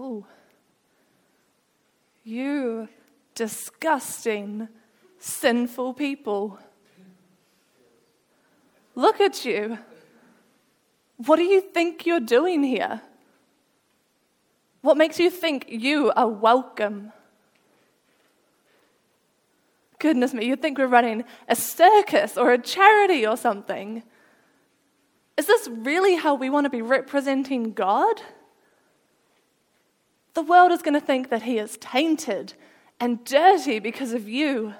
Ooh. You disgusting, sinful people. Look at you. What do you think you're doing here? What makes you think you are welcome? Goodness me, you'd think we're running a circus or a charity or something. Is this really how we want to be representing God? The world is going to think that he is tainted and dirty because of you.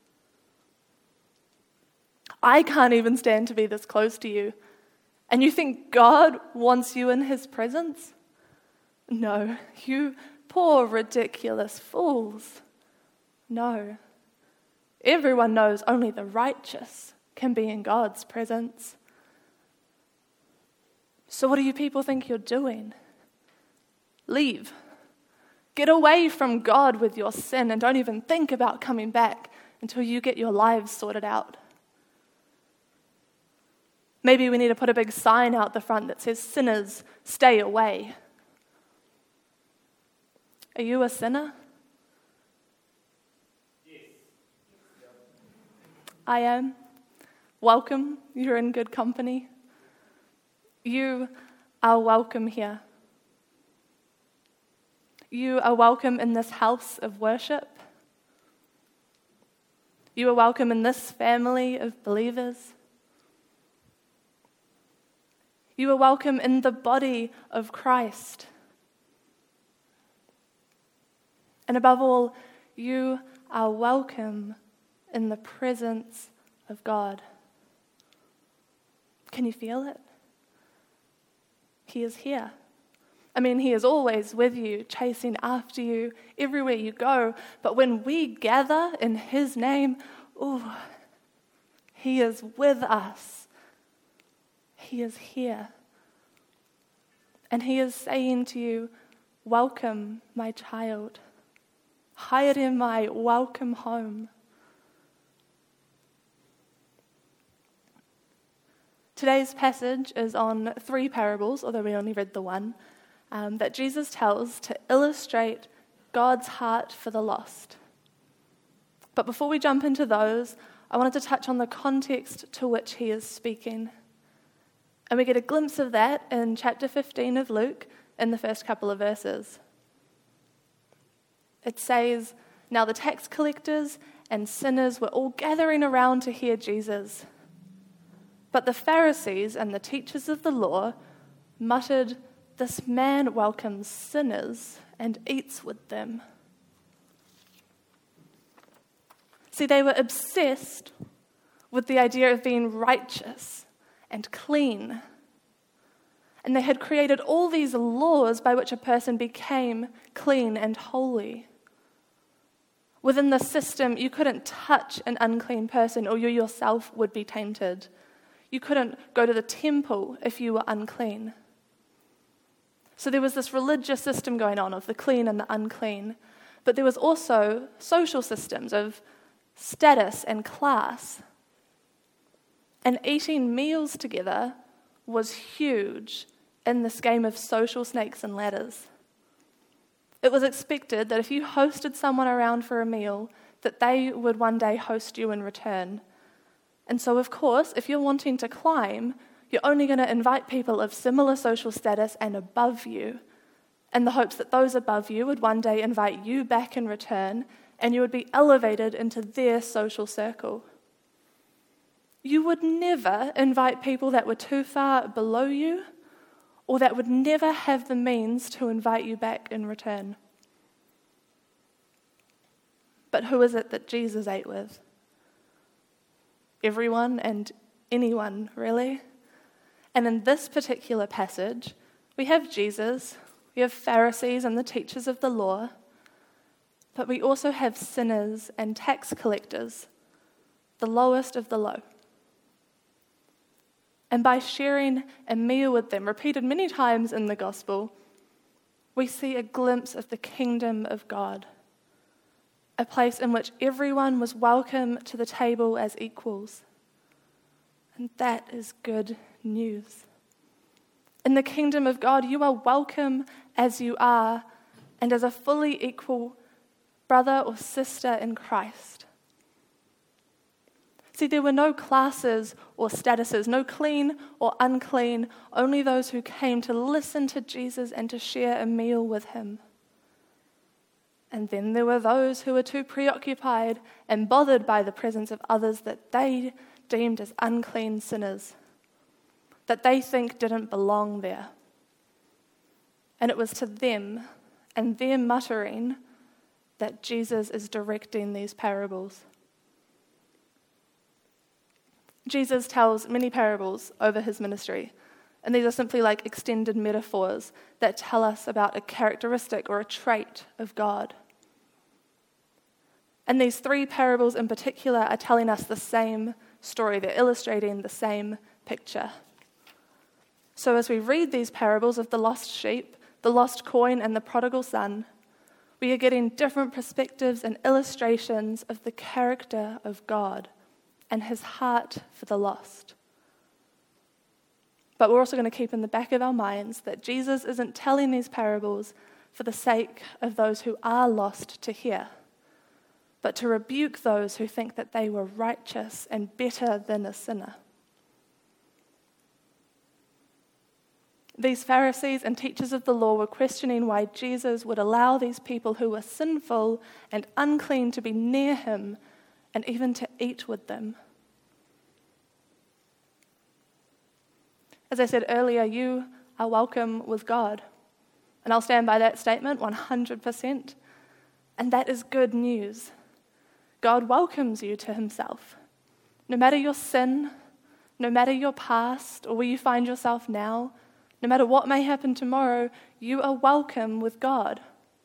I can't even stand to be this close to you. And you think God wants you in his presence? No, you poor, ridiculous fools. No. Everyone knows only the righteous can be in God's presence. So what do you people think you're doing? Leave. Get away from God with your sin and don't even think about coming back until you get your lives sorted out. Maybe we need to put a big sign out the front that says, "Sinners, stay away." Are you a sinner? Yes. I am. Welcome. You're in good company. You are welcome here. You are welcome in this house of worship. You are welcome in this family of believers. You are welcome in the body of Christ. And above all, you are welcome in the presence of God. Can you feel it? He is here. I mean, he is always with you, chasing after you everywhere you go. But when we gather in his name, he is with us. He is here. And he is saying to you, "Welcome, my child. Hide in my welcome home." Today's passage is on 3 parables, although we only read the one, that Jesus tells to illustrate God's heart for the lost. But before we jump into those, I wanted to touch on the context to which he is speaking. And we get a glimpse of that in chapter 15 of Luke in the first couple of verses. It says, "Now the tax collectors and sinners were all gathering around to hear Jesus. But the Pharisees and the teachers of the law muttered, 'This man welcomes sinners and eats with them.'" See, they were obsessed with the idea of being righteous and clean. And they had created all these laws by which a person became clean and holy. Within the system, you couldn't touch an unclean person or you yourself would be tainted. You couldn't go to the temple if you were unclean. So there was this religious system going on of the clean and the unclean, but there was also social systems of status and class. And eating meals together was huge in this game of social snakes and ladders. It was expected that if you hosted someone around for a meal, that they would one day host you in return. And so, of course, if you're wanting to climb, you're only going to invite people of similar social status and above you, in the hopes that those above you would one day invite you back in return, and you would be elevated into their social circle. You would never invite people that were too far below you, or that would never have the means to invite you back in return. But who is it that Jesus ate with? Everyone and anyone, really. And in this particular passage, we have Jesus, we have Pharisees and the teachers of the law, but we also have sinners and tax collectors, the lowest of the low. And by sharing a meal with them, repeated many times in the gospel, we see a glimpse of the kingdom of God, a place in which everyone was welcome to the table as equals. And that is good news. In the kingdom of God, you are welcome as you are, and as a fully equal brother or sister in Christ. See, there were no classes or statuses, no clean or unclean, only those who came to listen to Jesus and to share a meal with him. And then there were those who were too preoccupied and bothered by the presence of others that they deemed as unclean sinners, that they think didn't belong there. And it was to them and their muttering that Jesus is directing these parables. Jesus tells many parables over his ministry, and these are simply like extended metaphors that tell us about a characteristic or a trait of God. And these three parables in particular are telling us the same story. They're illustrating the same picture. So as we read these parables of the lost sheep, the lost coin, and the prodigal son, we are getting different perspectives and illustrations of the character of God and his heart for the lost. But we're also going to keep in the back of our minds that Jesus isn't telling these parables for the sake of those who are lost to hear, but to rebuke those who think that they were righteous and better than a sinner. These Pharisees and teachers of the law were questioning why Jesus would allow these people who were sinful and unclean to be near him and even to eat with them. As I said earlier, you are welcome with God. And I'll stand by that statement 100%. And that is good news. God welcomes you to himself. No matter your sin, no matter your past or where you find yourself now, no matter what may happen tomorrow, you are welcome with God.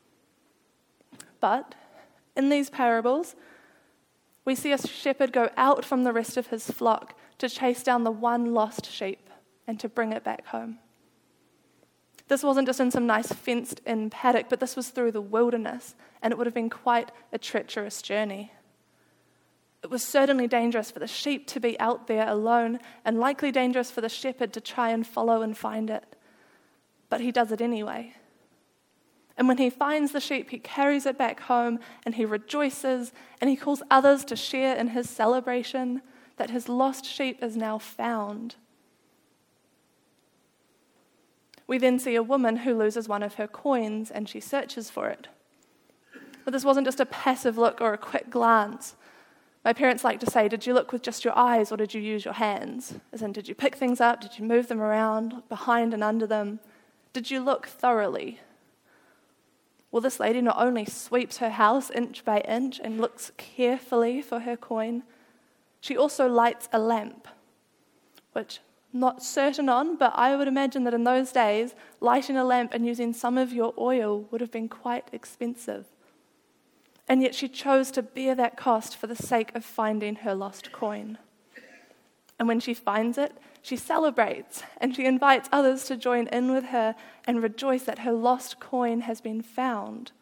But in these parables, we see a shepherd go out from the rest of his flock to chase down the one lost sheep and to bring it back home. This wasn't just in some nice fenced-in paddock, but this was through the wilderness, and it would have been quite a treacherous journey. It was certainly dangerous for the sheep to be out there alone, and likely dangerous for the shepherd to try and follow and find it. But he does it anyway. And when he finds the sheep, he carries it back home, and he rejoices, and he calls others to share in his celebration that his lost sheep is now found. We then see a woman who loses one of her coins, and she searches for it. But this wasn't just a passive look or a quick glance. My parents like to say, did you look with just your eyes or did you use your hands? As in, did you pick things up? Did you move them around, look behind and under them? Did you look thoroughly? Well, this lady not only sweeps her house inch by inch and looks carefully for her coin, she also lights a lamp, which I'm not certain on, but I would imagine that in those days, lighting a lamp and using some of your oil would have been quite expensive. And yet she chose to bear that cost for the sake of finding her lost coin. And when she finds it, she celebrates and she invites others to join in with her and rejoice that her lost coin has been found.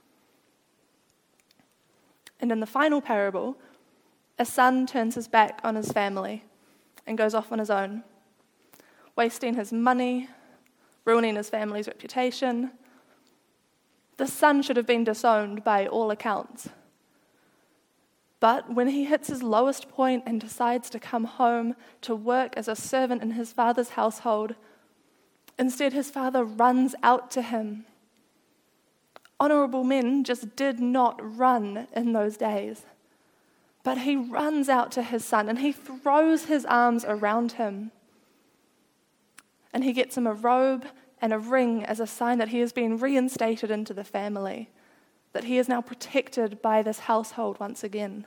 And in the final parable, a son turns his back on his family and goes off on his own, wasting his money, ruining his family's reputation. The son should have been disowned by all accounts. But when he hits his lowest point and decides to come home to work as a servant in his father's household, instead his father runs out to him. Honorable men just did not run in those days. But he runs out to his son and he throws his arms around him. And he gets him a robe and a ring as a sign that he has been reinstated into the family, that he is now protected by this household once again.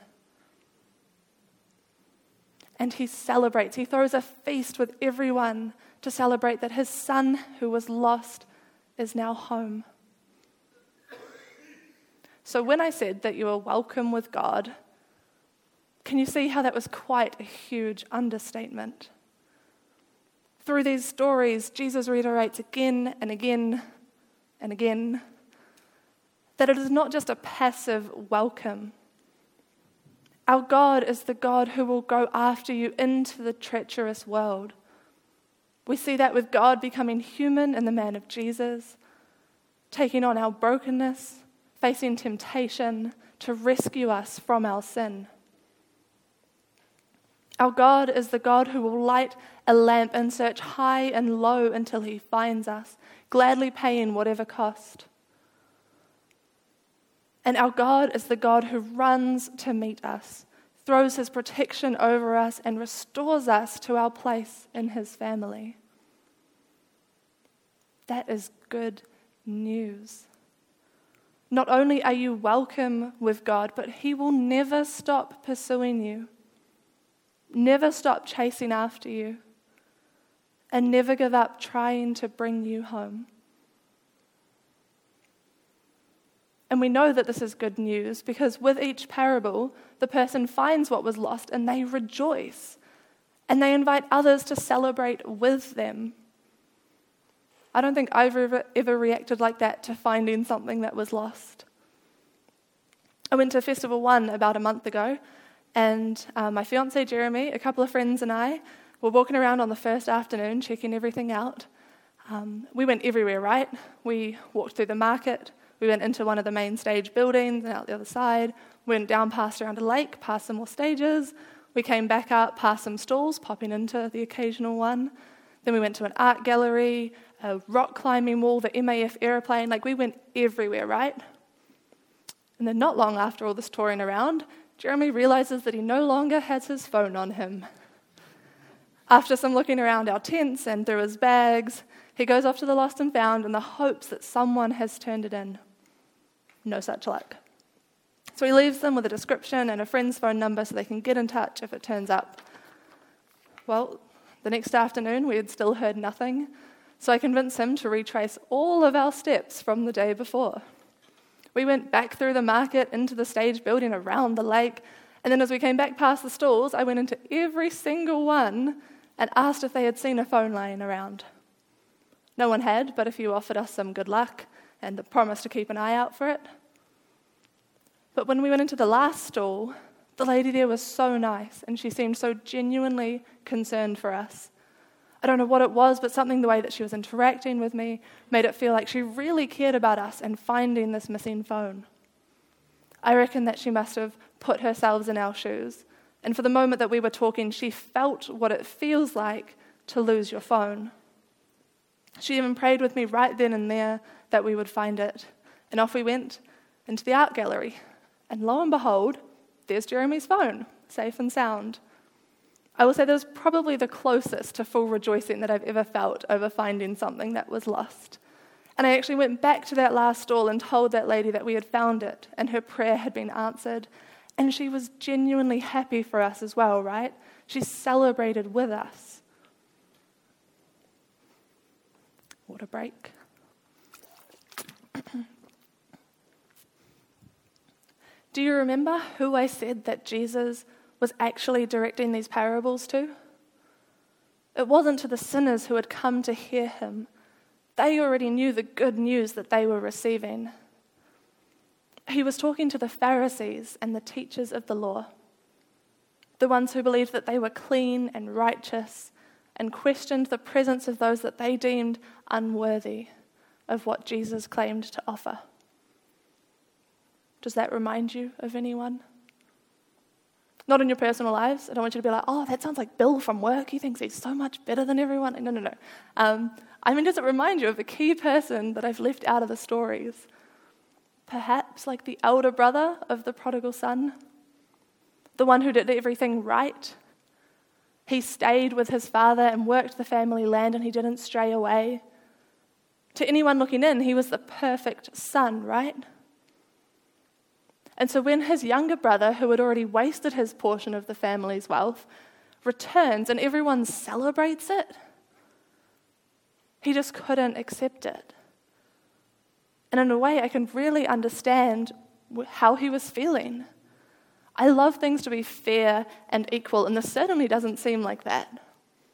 And he celebrates. He throws a feast with everyone to celebrate that his son who was lost is now home. So when I said that you are welcome with God, can you see how that was quite a huge understatement? Through these stories, Jesus reiterates again and again and again that it is not just a passive welcome. Our God is the God who will go after you into the treacherous world. We see that with God becoming human in the man of Jesus. taking on our brokenness, facing temptation to rescue us from our sin. Our God is the God who will light a lamp and search high and low until he finds us, gladly paying whatever cost. And our God is the God who runs to meet us, throws his protection over us, and restores us to our place in his family. That is good news. Not only are you welcome with God, but he will never stop pursuing you, never stop chasing after you, and never give up trying to bring you home. And we know that this is good news because with each parable, the person finds what was lost and they rejoice, and they invite others to celebrate with them. I don't think I've ever reacted like that to finding something that was lost. I went to Festival 1 about a month ago, and my fiancé Jeremy, a couple of friends and I were walking around on the first afternoon checking everything out. We went everywhere, right? We walked through the market, we went into one of the main stage buildings and out the other side, went down past around a lake, past some more stages. We came back up past some stalls, popping into the occasional one. Then we went to an art gallery, a rock climbing wall, the MAF aeroplane. Like, we went everywhere, right? And then not long after all this touring around, Jeremy realizes that he no longer has his phone on him. After some looking around our tents and through his bags, he goes off to the lost and found in the hopes that someone has turned it in. No such luck. So he leaves them with a description and a friend's phone number so they can get in touch if it turns up. Well, the next afternoon we had still heard nothing, so I convinced him to retrace all of our steps from the day before. We went back through the market, into the stage building, around the lake, and then as we came back past the stalls, I went into every single one and asked if they had seen a phone laying around. No one had, but a few offered us some good luck and the promise to keep an eye out for it. But when we went into the last stall, the lady there was so nice and she seemed so genuinely concerned for us. I don't know what it was, but something the way that she was interacting with me made it feel like she really cared about us and finding this missing phone. I reckon that she must have put herself in our shoes, and for the moment that we were talking, she felt what it feels like to lose your phone. She even prayed with me right then and there that we would find it. And off we went into the art gallery. And lo and behold, there's Jeremy's phone, safe and sound. I will say that was probably the closest to full rejoicing that I've ever felt over finding something that was lost. And I actually went back to that last stall and told that lady that we had found it and her prayer had been answered. And she was genuinely happy for us as well, right? She celebrated with us. What a break. Do you remember who I said that Jesus was actually directing these parables to? It wasn't to the sinners who had come to hear him. They already knew the good news that they were receiving. He was talking to the Pharisees and the teachers of the law, the ones who believed that they were clean and righteous and questioned the presence of those that they deemed unworthy of what Jesus claimed to offer. Does that remind you of anyone? Not in your personal lives. I don't want you to be like, oh, that sounds like Bill from work. He thinks he's so much better than everyone. No. I mean, does it remind you of a key person that I've left out of the stories? Perhaps like the elder brother of the prodigal son, the one who did everything right. He stayed with his father and worked the family land and he didn't stray away. To anyone looking in, he was the perfect son, right? And so when his younger brother, who had already wasted his portion of the family's wealth, returns and everyone celebrates it, he just couldn't accept it. And in a way, I can really understand how he was feeling. I love things to be fair and equal, and this certainly doesn't seem like that.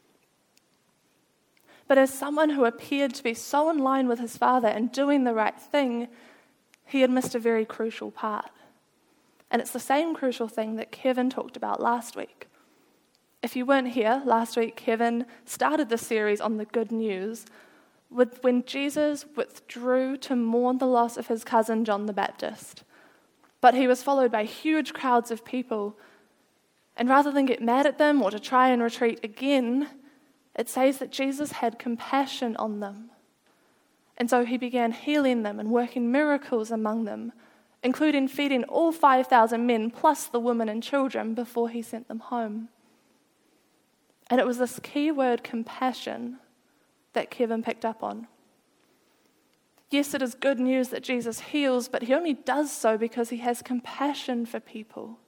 But as someone who appeared to be so in line with his father and doing the right thing, he had missed a very crucial part. And it's the same crucial thing that Kevin talked about last week. If you weren't here, last week Kevin started the series on the good news when Jesus withdrew to mourn the loss of his cousin John the Baptist. But he was followed by huge crowds of people. And rather than get mad at them or to try and retreat again, it says that Jesus had compassion on them. And so he began healing them and working miracles among them, including feeding all 5,000 men plus the women and children before he sent them home. And it was this key word, compassion, that Kevin picked up on. Yes, it is good news that Jesus heals, but he only does so because he has compassion for people.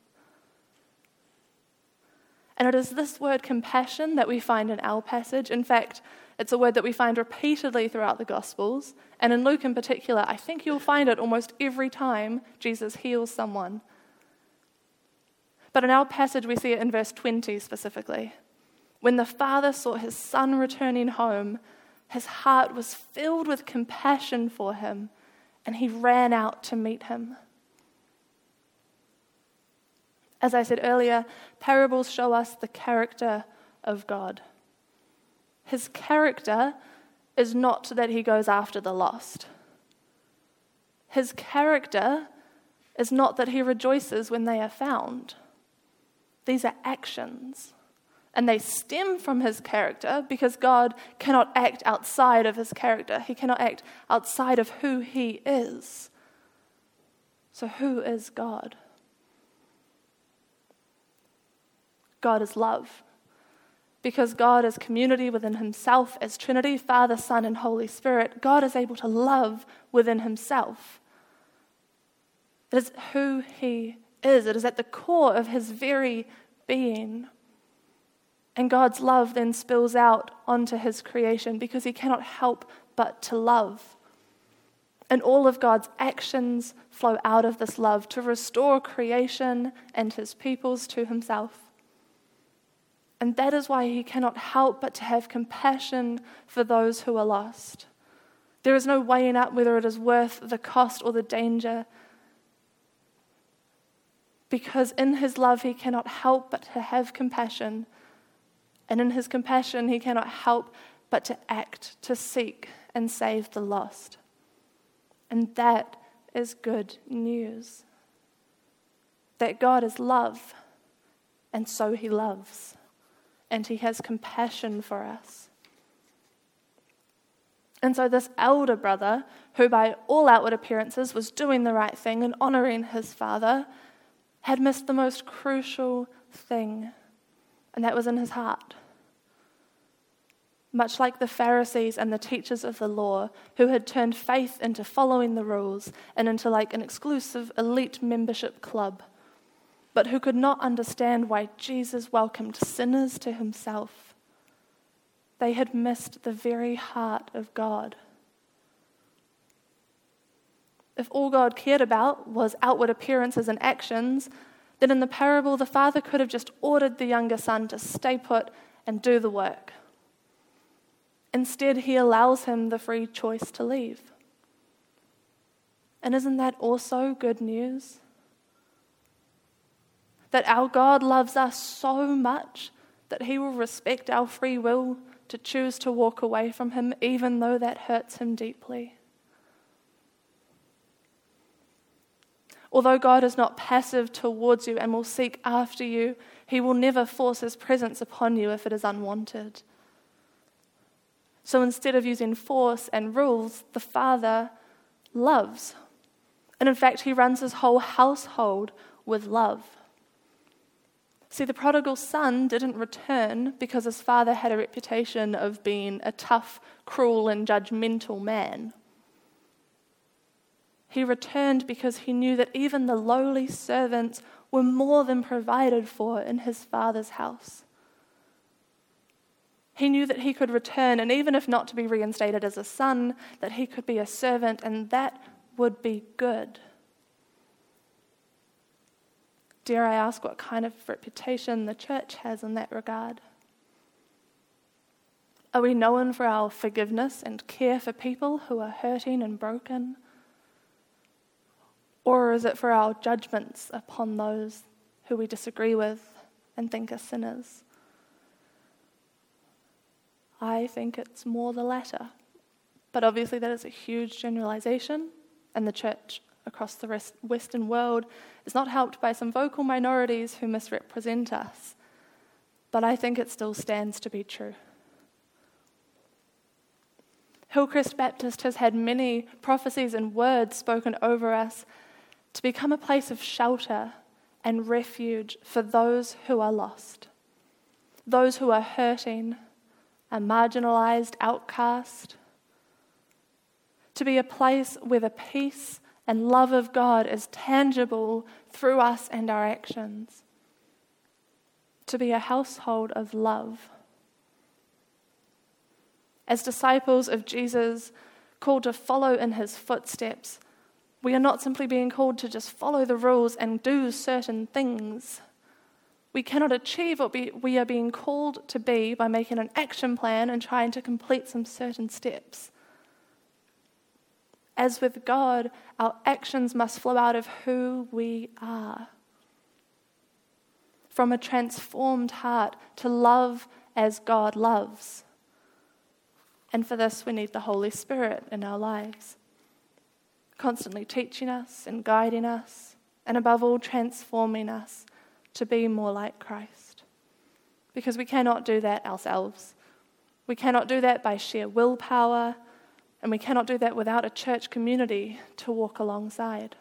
And it is this word compassion that we find in our passage. In fact, it's a word that we find repeatedly throughout the Gospels. And in Luke in particular, I think you'll find it almost every time Jesus heals someone. But in our passage, we see it in verse 20 specifically. When the father saw his son returning home, his heart was filled with compassion for him, and he ran out to meet him. As I said earlier, parables show us the character of God. His character is not that he goes after the lost. His character is not that he rejoices when they are found. These are actions. And they stem from his character because God cannot act outside of his character. He cannot act outside of who he is. So who is God? God is love. Because God is community within himself as Trinity, Father, Son, and Holy Spirit, God is able to love within himself. It is who he is. It is at the core of his very being. And God's love then spills out onto his creation because he cannot help but to love. And all of God's actions flow out of this love to restore creation and his peoples to himself. And that is why he cannot help but to have compassion for those who are lost. There is no weighing up whether it is worth the cost or the danger. Because in his love he cannot help but to have compassion. And in his compassion, he cannot help but to act, to seek and save the lost. And that is good news. That God is love, and so he loves. And he has compassion for us. And so this elder brother, who by all outward appearances was doing the right thing and honoring his father, had missed the most crucial thing, and that was in his heart. Much like the Pharisees and the teachers of the law, who had turned faith into following the rules and into like an exclusive elite membership club, but who could not understand why Jesus welcomed sinners to himself. They had missed the very heart of God. If all God cared about was outward appearances and actions, then in the parable the father could have just ordered the younger son to stay put and do the work. Instead, he allows him the free choice to leave. And isn't that also good news? That our God loves us so much that he will respect our free will to choose to walk away from him, even though that hurts him deeply. Although God is not passive towards you and will seek after you, he will never force his presence upon you if it is unwanted. So instead of using force and rules, the Father loves. And in fact, he runs his whole household with love. See, the prodigal son didn't return because his father had a reputation of being a tough, cruel, and judgmental man. He returned because he knew that even the lowly servants were more than provided for in his father's house. He knew that he could return, and even if not to be reinstated as a son, that he could be a servant, and that would be good. Dare I ask what kind of reputation the church has in that regard? Are we known for our forgiveness and care for people who are hurting and broken? Or is it for our judgments upon those who we disagree with and think are sinners? I think it's more the latter. But obviously that is a huge generalization, and the church across the Western world is not helped by some vocal minorities who misrepresent us. But I think it still stands to be true. Hillcrest Baptist has had many prophecies and words spoken over us to become a place of shelter and refuge for those who are lost, those who are hurting, are marginalized, outcast, to be a place where the peace and love of God is tangible through us and our actions, to be a household of love. As disciples of Jesus, called to follow in his footsteps, we are not simply being called to just follow the rules and do certain things. We cannot achieve what we are being called to be by making an action plan and trying to complete some certain steps. As with God, our actions must flow out of who we are. From a transformed heart to love as God loves. And for this, we need the Holy Spirit in our lives, constantly teaching us and guiding us, and above all, transforming us to be more like Christ. Because we cannot do that ourselves. We cannot do that by sheer willpower, and we cannot do that without a church community to walk alongside.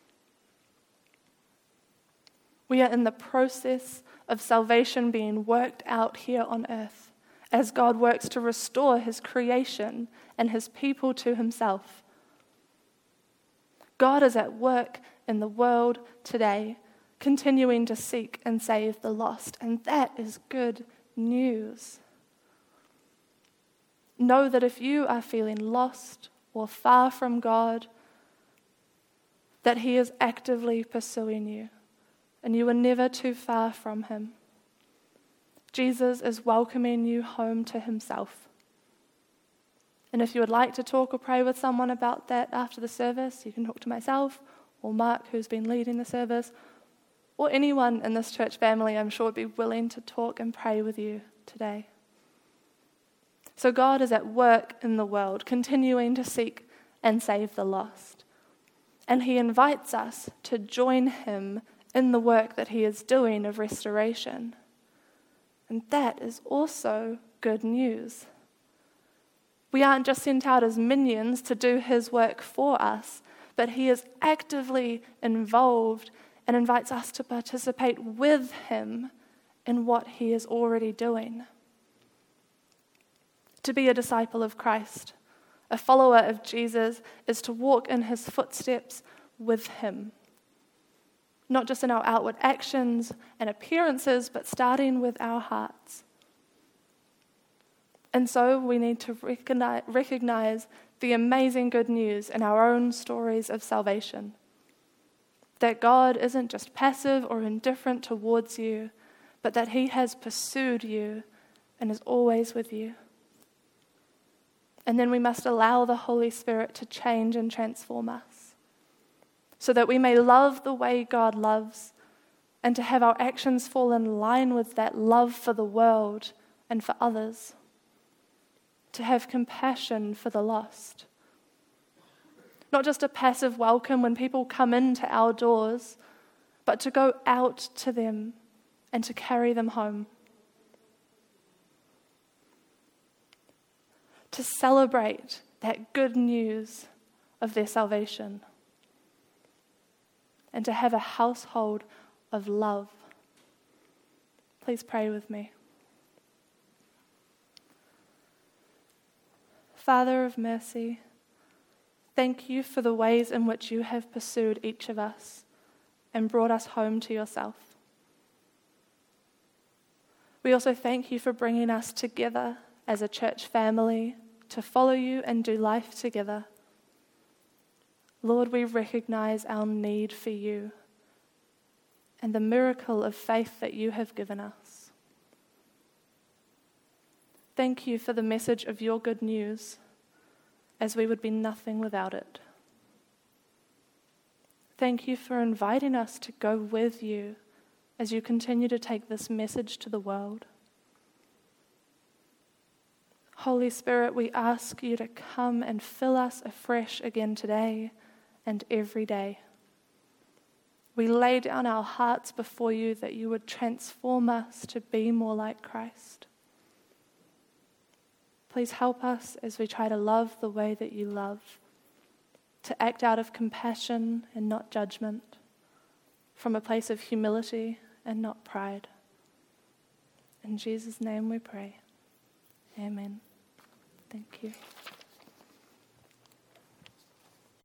We are in the process of salvation being worked out here on earth, as God works to restore his creation and his people to himself. God is at work in the world today, continuing to seek and save the lost, and that is good news. Know that if you are feeling lost or far from God, that he is actively pursuing you, and you are never too far from him. Jesus is welcoming you home to himself. And if you would like to talk or pray with someone about that after the service, you can talk to myself or Mark, who's been leading the service, or anyone in this church family, I'm sure, would be willing to talk and pray with you today. So God is at work in the world, continuing to seek and save the lost. And he invites us to join him in the work that he is doing of restoration. And that is also good news. We aren't just sent out as minions to do his work for us, but he is actively involved and invites us to participate with him in what he is already doing. To be a disciple of Christ, a follower of Jesus, is to walk in his footsteps with him. Not just in our outward actions and appearances, but starting with our hearts. And so we need to recognize the amazing good news in our own stories of salvation. That God isn't just passive or indifferent towards you, but that he has pursued you and is always with you. And then we must allow the Holy Spirit to change and transform us, so that we may love the way God loves, and to have our actions fall in line with that love for the world and for others. To have compassion for the lost. Not just a passive welcome when people come into our doors, but to go out to them and to carry them home. To celebrate that good news of their salvation. And to have a household of love. Please pray with me. Father of mercy, thank you for the ways in which you have pursued each of us and brought us home to yourself. We also thank you for bringing us together as a church family to follow you and do life together. Lord, we recognize our need for you and the miracle of faith that you have given us. Thank you for the message of your good news, as we would be nothing without it. Thank you for inviting us to go with you as you continue to take this message to the world. Holy Spirit, we ask you to come and fill us afresh again today and every day. We lay down our hearts before you that you would transform us to be more like Christ. Please help us as we try to love the way that you love, to act out of compassion and not judgment, from a place of humility and not pride. In Jesus' name we pray. Amen. Thank you.